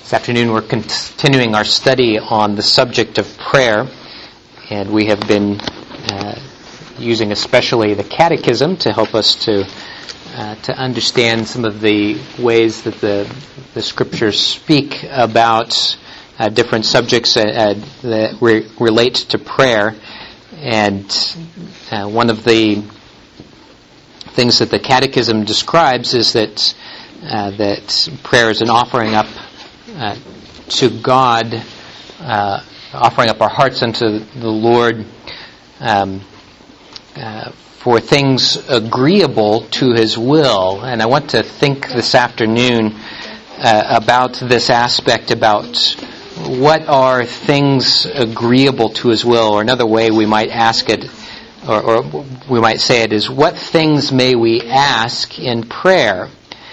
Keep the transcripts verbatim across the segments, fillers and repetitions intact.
This afternoon we're continuing our study on the subject of prayer, and we have been uh, using especially the Catechism to help us to uh, to understand some of the ways that the the Scriptures speak about uh, different subjects uh, that re- relate to prayer. And uh, one of the things that the Catechism describes is that uh, that prayer is an offering up Uh, to God, uh, offering up our hearts unto the Lord um, uh, for things agreeable to His will. And I want to think this afternoon uh, about this aspect, about what are things agreeable to His will, or another way we might ask it, or, or we might say it is, what things may we ask in prayer?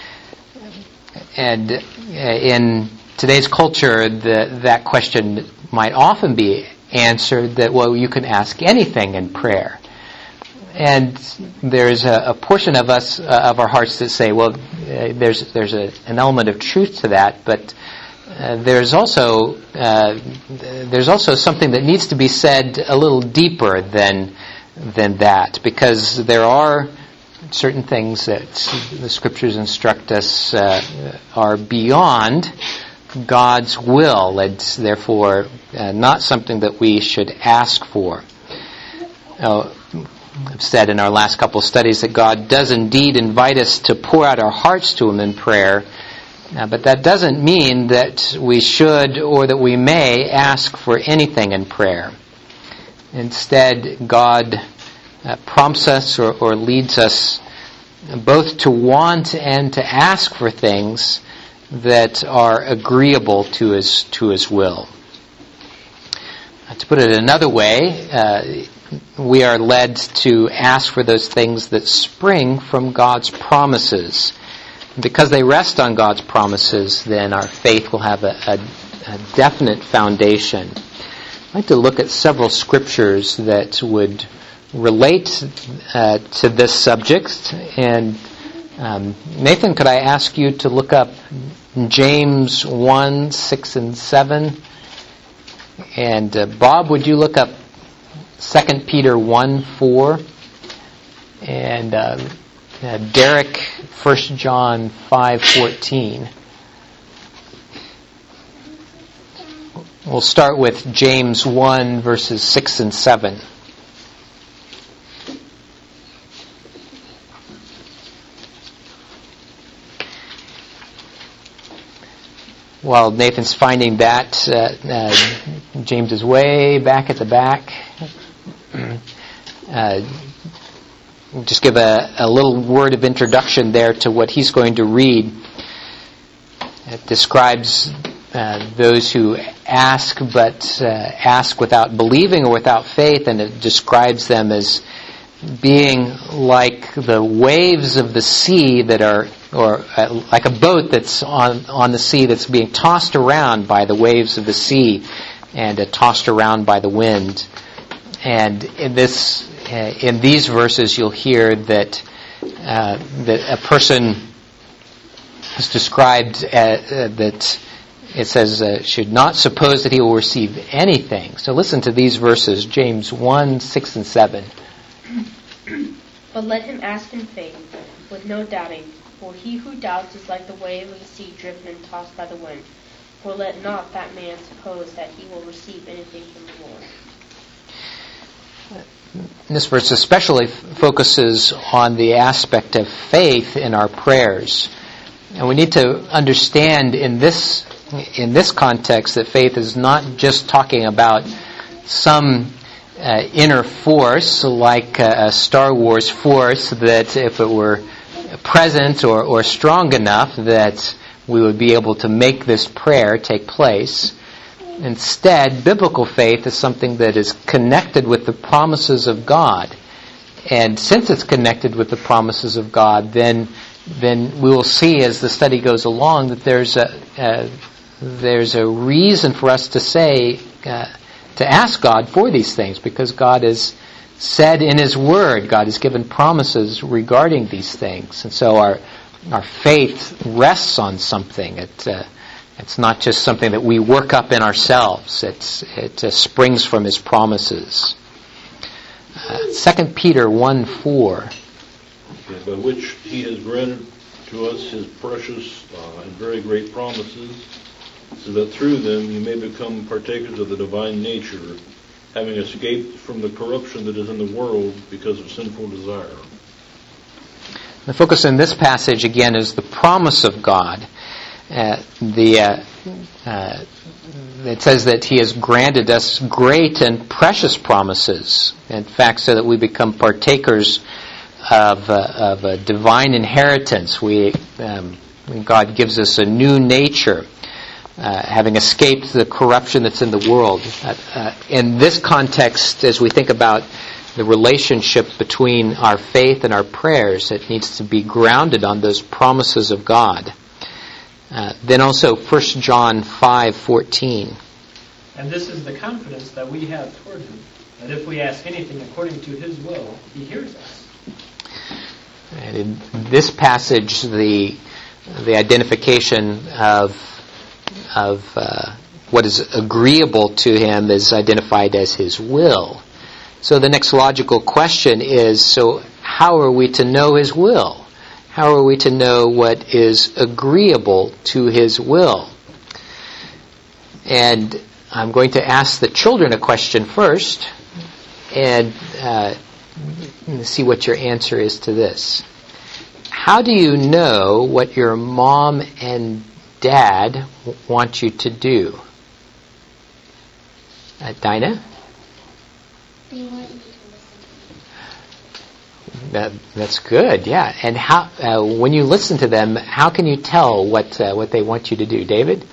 And uh, in today's culture, the, that question might often be answered that, well, you can ask anything in prayer. And there's a, a portion of us, uh, of our hearts that say, well, uh, there's there's a, an element of truth to that, but uh, there's also uh, there's also something that needs to be said a little deeper than than that, because there are certain things that the Scriptures instruct us uh, are beyond God's will, and therefore uh, not something that we should ask for. Uh, I've said in our last couple of studies that God does indeed invite us to pour out our hearts to Him in prayer, uh, but that doesn't mean that we should or that we may ask for anything in prayer. Instead, God uh, prompts us or, or leads us both to want and to ask for things that are agreeable to His to His will. Uh, to put it another way, uh, we are led to ask for those things that spring from God's promises. And because they rest on God's promises, then our faith will have a, a, a definite foundation. I'd like to look at several scriptures that would relate uh, to this subject. And um, Nathan, could I ask you to look up James one, six and seven? And uh, Bob, would you look up Second Peter one, four? And uh, uh, Derek, First John five, fourteen. We'll start with James one, verses six and seven. While Nathan's finding that, uh, uh, James is way back at the back. Uh, just give a, a little word of introduction there to what he's going to read. It describes uh, those who ask, but uh, ask without believing or without faith, and it describes them as being like the waves of the sea that are, or uh, like a boat that's on, on the sea that's being tossed around by the waves of the sea and uh, tossed around by the wind. And in this, uh, in these verses, you'll hear that uh, that a person is described uh, uh, that it says uh, should not suppose that he will receive anything. So listen to these verses, James one, six and seven. But let him ask in faith, with no doubting. For he who doubts is like the wave of the sea driven and tossed by the wind. For let not that man suppose that he will receive anything from the Lord. This verse especially focuses on the aspect of faith in our prayers. And we need to understand in this in this context that faith is not just talking about some uh, inner force like a Star Wars force that if it were present or, or strong enough that we would be able to make this prayer take place. Instead, biblical faith is something that is connected with the promises of God. And since it's connected with the promises of God, then then we will see as the study goes along that there's a, a there's a reason for us to say uh, to ask God for these things, because God has said in His Word, God has given promises regarding these things, and so our our faith rests on something. It uh, It's not just something that we work up in ourselves. It's, it uh, springs from His promises. Uh, Second Peter one four. Okay, by which He has granted to us His precious uh, and very great promises, so that through them you may become partakers of the divine nature, having escaped from the corruption that is in the world because of sinful desire. The focus in this passage again is the promise of God. Uh, the uh, uh, it says that He has granted us great and precious promises. In fact, so that we become partakers of uh, of a divine inheritance. We um, God gives us a new nature, uh, having escaped the corruption that's in the world. Uh, uh, in this context, as we think about the relationship between our faith and our prayers, it needs to be grounded on those promises of God. Uh, then also First John five fourteen. And this is the confidence that we have toward Him, that if we ask anything according to His will, He hears us. And in this passage, the the identification of of uh, what is agreeable to Him is identified as His will. So the next logical question is, so how are we to know His will? How are we to know what is agreeable to His will? And I'm going to ask the children a question first, and uh, see what your answer is to this. How do you know what your mom and dad want you to do? Uh, Dinah? They want me to listen. That, that's good, yeah. And how, uh, when you listen to them, how can you tell what uh, what they want you to do, David?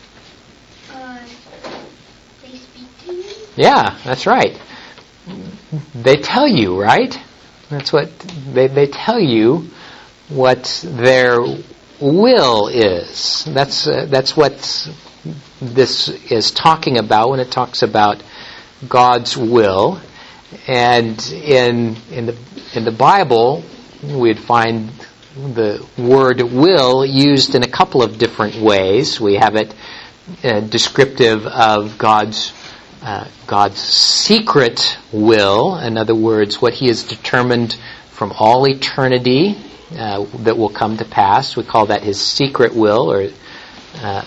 Uh, they speak to me? Yeah, that's right. They tell you, right? That's what they they tell you what their will is. That's uh, that's what this is talking about when it talks about God's will. And in in the in the Bible, we'd find the word will used in a couple of different ways. We have it uh, descriptive of God's uh, God's secret will. In other words, what He has determined from all eternity uh, that will come to pass. We call that His secret will, or uh,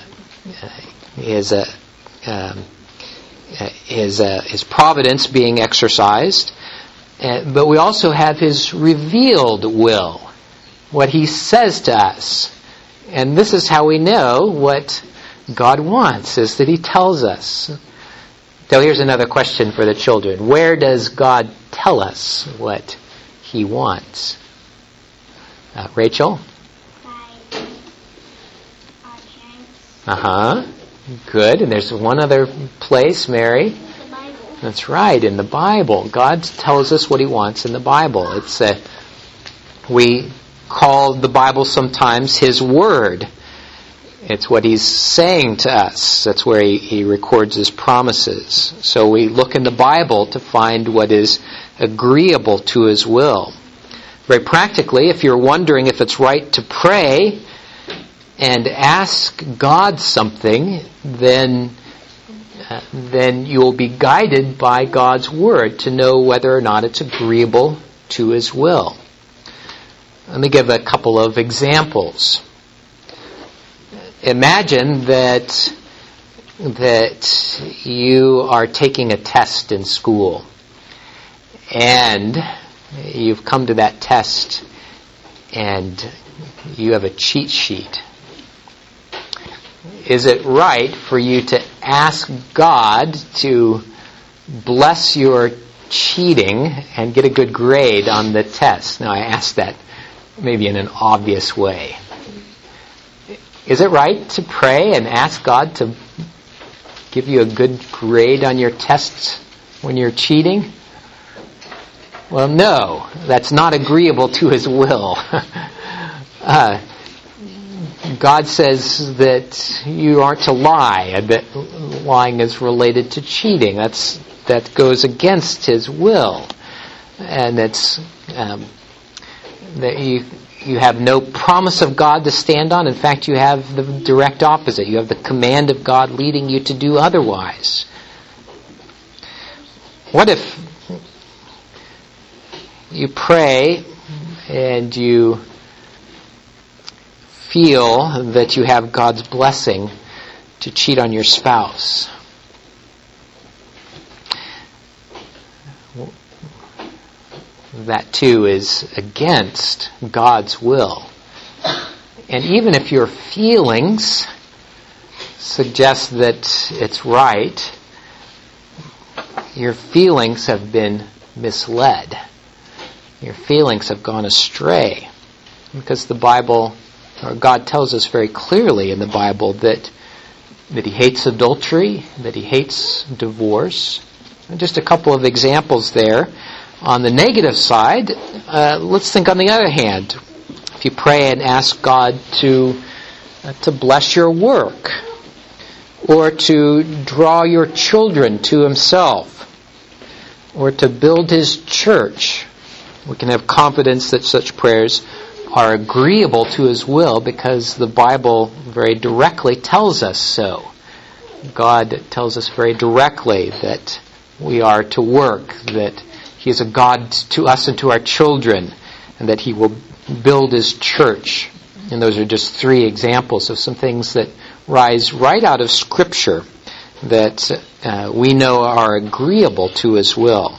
His a um, His uh, His providence being exercised. Uh, but we also have His revealed will, what He says to us. And this is how we know what God wants, is that He tells us. So here's another question for the children. Where does God tell us what He wants? Uh, Rachel? By our parents. Uh-huh. Good. And there's one other place, Mary. The Bible. That's right, in the Bible. God tells us what He wants in the Bible. It's uh, we call the Bible sometimes His Word. It's what He's saying to us. That's where He, he records His promises. So we look in the Bible to find what is agreeable to His will. Very practically, if you're wondering if it's right to pray and ask God something, then uh, then you will be guided by God's Word to know whether or not it's agreeable to His will. Let me give a couple of examples. Imagine that that you are taking a test in school, and you've come to that test and you have a cheat sheet. Is it right for you to ask God to bless your cheating and get a good grade on the test? Now, I ask that maybe in an obvious way. Is it right to pray and ask God to give you a good grade on your tests when you're cheating? Well, no, that's not agreeable to His will. uh, God says that you aren't to lie, and that lying is related to cheating. That's that goes against His will, and that's um, that you you have no promise of God to stand on. In fact, you have the direct opposite. You have the command of God leading you to do otherwise. What if you pray and you feel that you have God's blessing to cheat on your spouse? That too is against God's will. And even if your feelings suggest that it's right, your feelings have been misled. Your feelings have gone astray. Because the Bible, or God tells us very clearly in the Bible that, that He hates adultery, that He hates divorce. And just a couple of examples there. On the negative side, uh, let's think on the other hand. If you pray and ask God to uh, to bless your work, or to draw your children to Himself, or to build His church, we can have confidence that such prayers are agreeable to His will because the Bible very directly tells us so. God tells us very directly that we are to work, that He is a God to us and to our children, and that He will build His church. And those are just three examples of some things that rise right out of Scripture that uh, we know are agreeable to His will.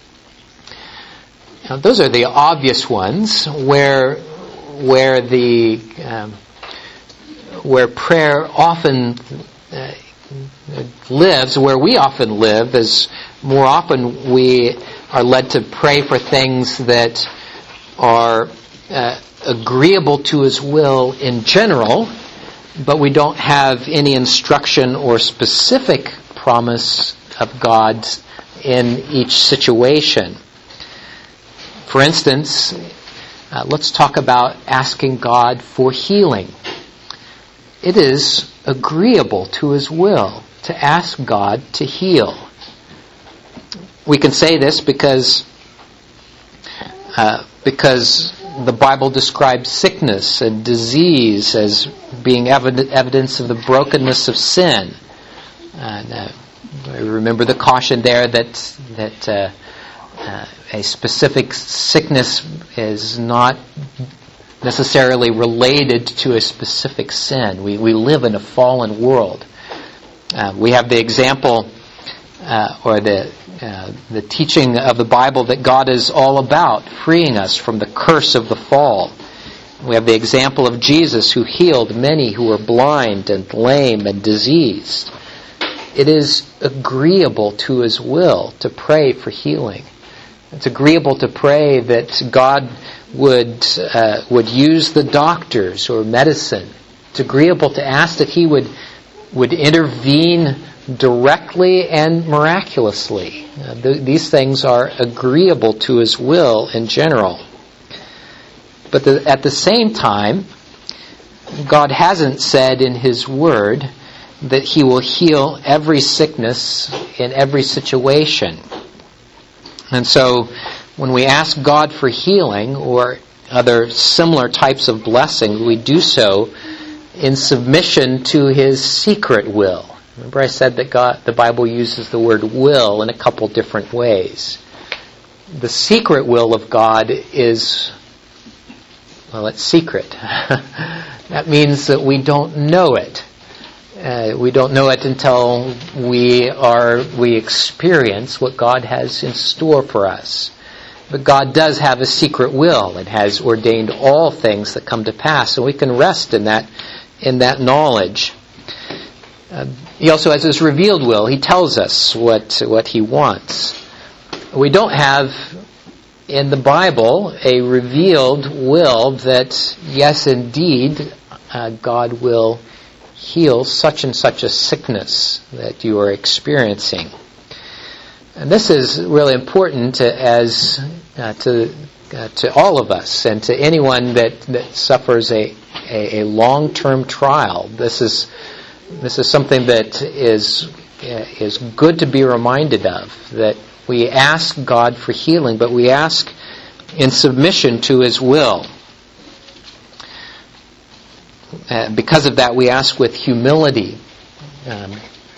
Now, those are the obvious ones where where the um, where prayer often uh, lives, where we often live, is more often we are led to pray for things that are uh, agreeable to His will in general, but we don't have any instruction or specific promise of God in each situation. For instance, uh, let's talk about asking God for healing. It is agreeable to His will to ask God to heal. We can say this because uh, because the Bible describes sickness and disease as being evid- evidence of the brokenness of sin. And, uh, I remember the caution there that that uh, uh, a specific sickness is not necessarily related to a specific sin. We we live in a fallen world. Uh, we have the example uh, or the Uh, the teaching of the Bible that God is all about freeing us from the curse of the fall. We have the example of Jesus who healed many who were blind and lame and diseased. It is agreeable to His will to pray for healing. It's agreeable to pray that God would uh, would use the doctors or medicine. It's agreeable to ask that He would would intervene directly and miraculously. Uh, th- these things are agreeable to His will in general. But the, at the same time, God hasn't said in His Word that He will heal every sickness in every situation. And so, when we ask God for healing or other similar types of blessing, we do so in submission to His secret will. Remember I said that God, the Bible uses the word will in a couple different ways. The secret will of God is, well, it's secret. That means that we don't know it. Uh, we don't know it until we are we experience what God has in store for us. But God does have a secret will and has ordained all things that come to pass, and we can rest in that in that knowledge. Uh, he also has His revealed will. He tells us what what He wants. We don't have in the Bible a revealed will that, yes, indeed, uh, God will heal such and such a sickness that you are experiencing. And this is really important to, as uh, to uh, to all of us and to anyone that, that suffers a, a, a long-term trial. This is This is something that is is good to be reminded of, that we ask God for healing, but we ask in submission to His will. uh, because of that, we ask with humility, um,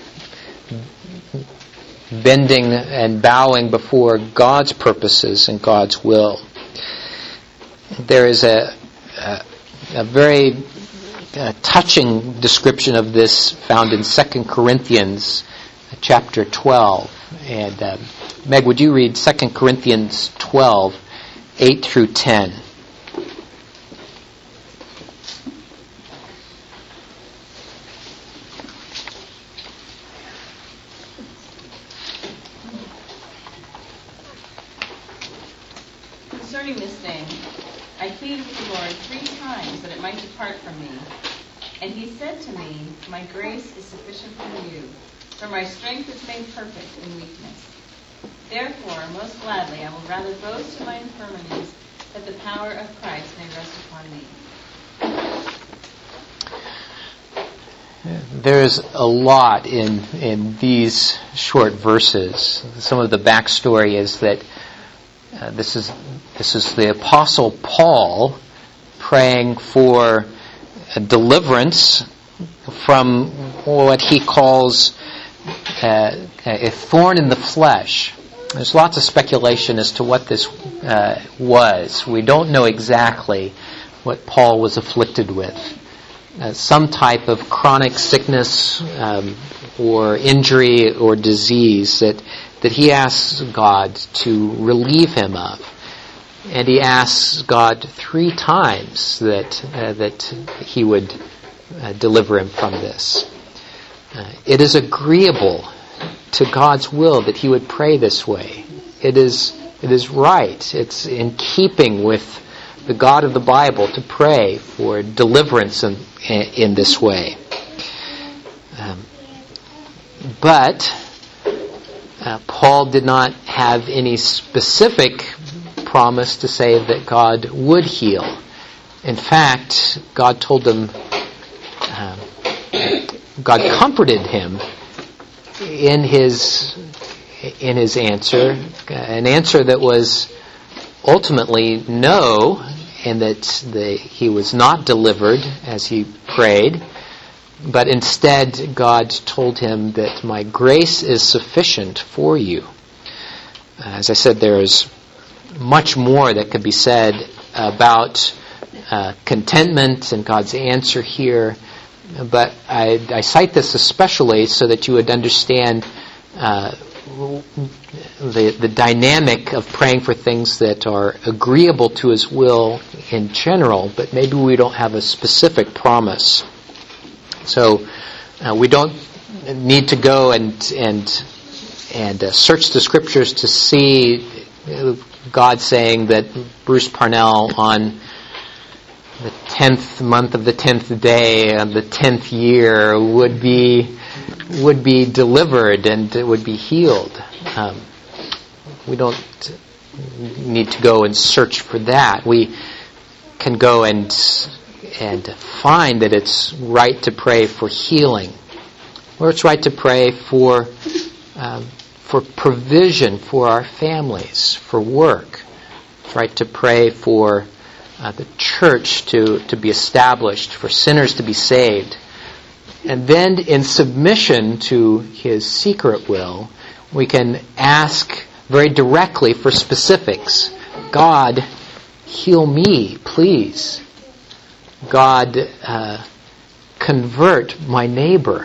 bending and bowing before God's purposes and God's will. There is a, a, a very uh, touching description of this found in Second Corinthians chapter twelve. And uh, Meg, would you read Second Corinthians twelve, eight through ten? Concerning this thing, I pleaded with the Lord three times that it might depart from me. And he said to me, my grace is sufficient for you, for my strength is made perfect in weakness. Therefore, most gladly, I will rather boast in my infirmities, that the power of Christ may rest upon me. There's a lot in in these short verses. Some of the backstory is that uh, this is this is the Apostle Paul praying for a deliverance from what he calls uh, a thorn in the flesh. There's lots of speculation as to what this uh, was. We don't know exactly what Paul was afflicted with. Uh, some type of chronic sickness um, or injury or disease that, that he asks God to relieve him of. And he asks God three times that uh, that he would uh, deliver him from this. Uh, it is agreeable to God's will that he would pray this way. It is it is right. It's in keeping with the God of the Bible to pray for deliverance in, in this way. Um, but uh, Paul did not have any specific promise to say that God would heal. In fact, God told him, uh, God comforted him in his in his answer, an answer that was ultimately no, and that the, he was not delivered as he prayed, but instead God told him that my grace is sufficient for you. As I said, there is much more that could be said about uh, contentment and God's answer here, but I, I cite this especially so that you would understand uh, the the dynamic of praying for things that are agreeable to His will in general, but maybe we don't have a specific promise. So uh, we don't need to go and and and uh, search the Scriptures to see God saying that Bruce Parnell on the tenth month of the tenth day of the tenth year would be would be delivered and would be healed. Um, we don't need to go and search for that. We can go and and find that it's right to pray for healing, or it's right to pray for um, for provision for our families, for work. It's right to pray for uh, the church to, to be established, for sinners to be saved. And then in submission to His secret will, we can ask very directly for specifics. God, heal me, please. God, uh, convert my neighbor.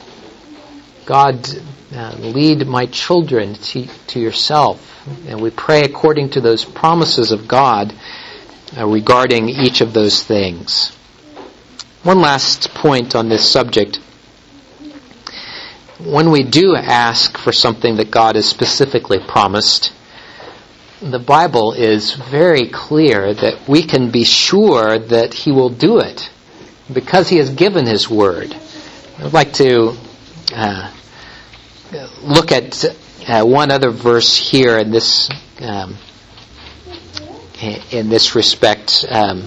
God, uh, lead my children to, to yourself. And we pray according to those promises of God uh, regarding each of those things. One last point on this subject. When we do ask for something that God has specifically promised, the Bible is very clear that we can be sure that He will do it because He has given His word. I'd like to uh, look at uh, one other verse here in this um, in this respect. Um,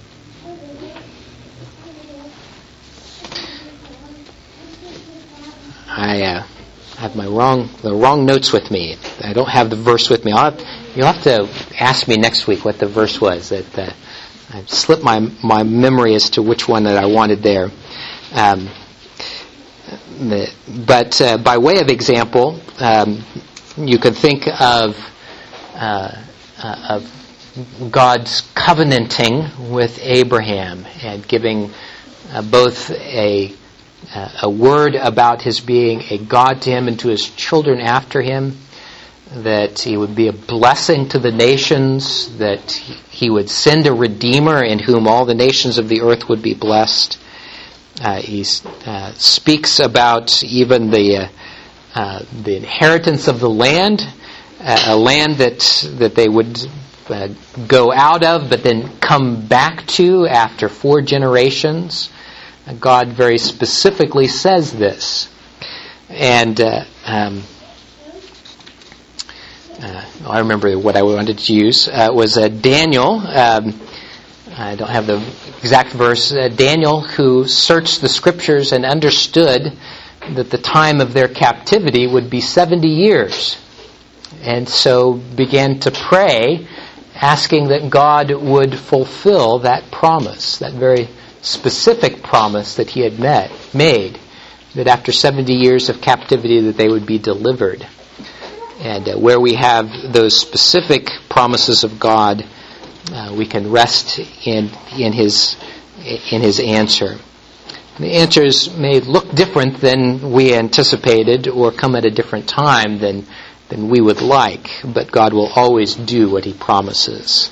I uh, have my wrong the wrong notes with me. I don't have the verse with me. I'll have, you'll have to ask me next week what the verse was that uh, I slipped my my memory as to which one that I wanted there. Um, the, but uh, by way of example, um, you could think of uh, uh, of God's covenanting with Abraham and giving uh, both a uh, a word about his being a God to him and to his children after him, that he would be a blessing to the nations, that he would send a Redeemer in whom all the nations of the earth would be blessed. Uh, he uh, speaks about even the uh, uh, the inheritance of the land, uh, a land that that they would uh, go out of, but then come back to after four generations. Uh, God very specifically says this, and uh, um, uh, I remember what I wanted to use uh, was uh, Daniel. Um, I don't have the exact verse. Uh, Daniel, who searched the scriptures and understood that the time of their captivity would be seventy years. And so began to pray, asking that God would fulfill that promise, that very specific promise that he had met, made, that after seventy years of captivity that they would be delivered. And uh, where we have those specific promises of God, Uh, we can rest in in his in his answer. The answers may look different than we anticipated or come at a different time than than we would like, but God will always do what he promises.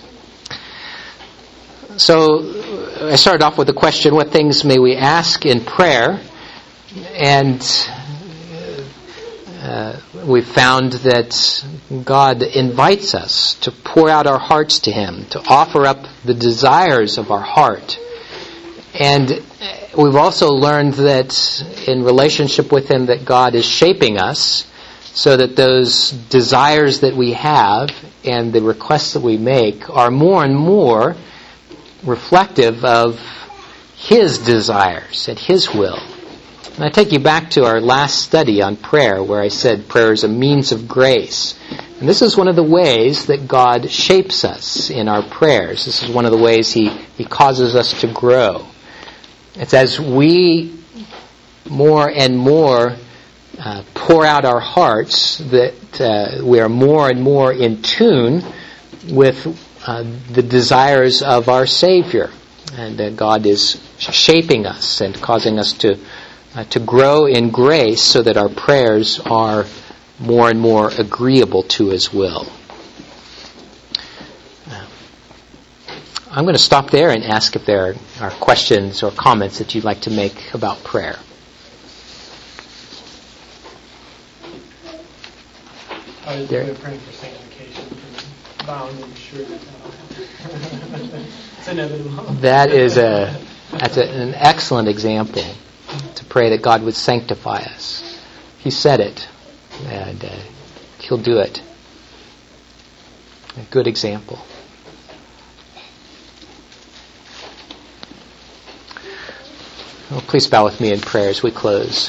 So I started off with the question, what things may we ask in prayer? And Uh, we found that God invites us to pour out our hearts to him, to offer up the desires of our heart. And we've also learned that in relationship with him that God is shaping us so that those desires that we have and the requests that we make are more and more reflective of his desires and his will. And I take you back to our last study on prayer, where I said prayer is a means of grace. And this is one of the ways that God shapes us in our prayers. This is one of the ways he, he causes us to grow. It's as we more and more uh, pour out our hearts that uh, we are more and more in tune with uh, the desires of our Savior. And uh, God is shaping us and causing us to Uh, to grow in grace so that our prayers are more and more agreeable to his will. Uh, I'm going to stop there and ask if there are questions or comments that you'd like to make about prayer. I was There. praying for sanctification, for bound and sure. It's inevitable. That is a that's a, an excellent example. To pray that God would sanctify us. He said it, and uh, he'll do it. A good example. Well, please bow with me in prayer as we close.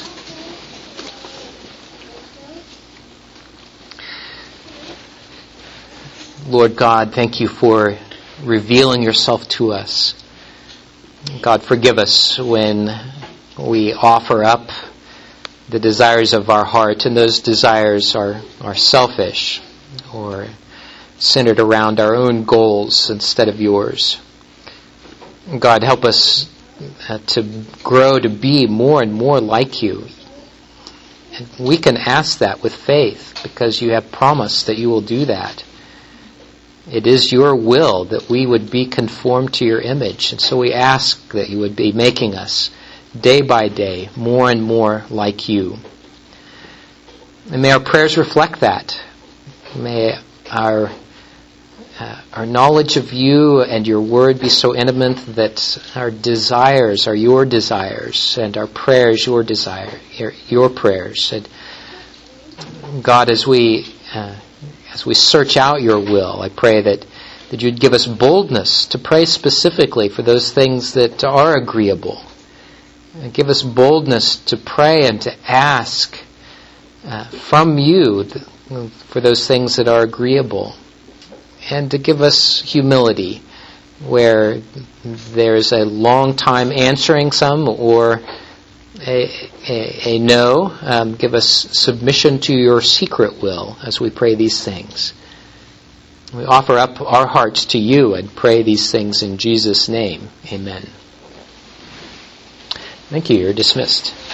Lord God, thank you for revealing yourself to us. God, forgive us when we offer up the desires of our heart, and those desires are, are selfish or centered around our own goals instead of yours. God, help us uh, to grow to be more and more like you. And we can ask that with faith because you have promised that you will do that. It is your will that we would be conformed to your image, and so we ask that you would be making us day by day, more and more like you. And may our prayers reflect that. May our uh, our knowledge of you and your word be so intimate that our desires are your desires and our prayers your desire, your, your prayers. And God, as we uh, as we search out your will, I pray that that you'd give us boldness to pray specifically for those things that are agreeable. Give us boldness to pray and to ask uh, from you th- for those things that are agreeable. And to give us humility where there's a long time answering some or a, a, a no. Um, give us submission to your secret will as we pray these things. We offer up our hearts to you and pray these things in Jesus' name. Amen. Thank you. You're dismissed.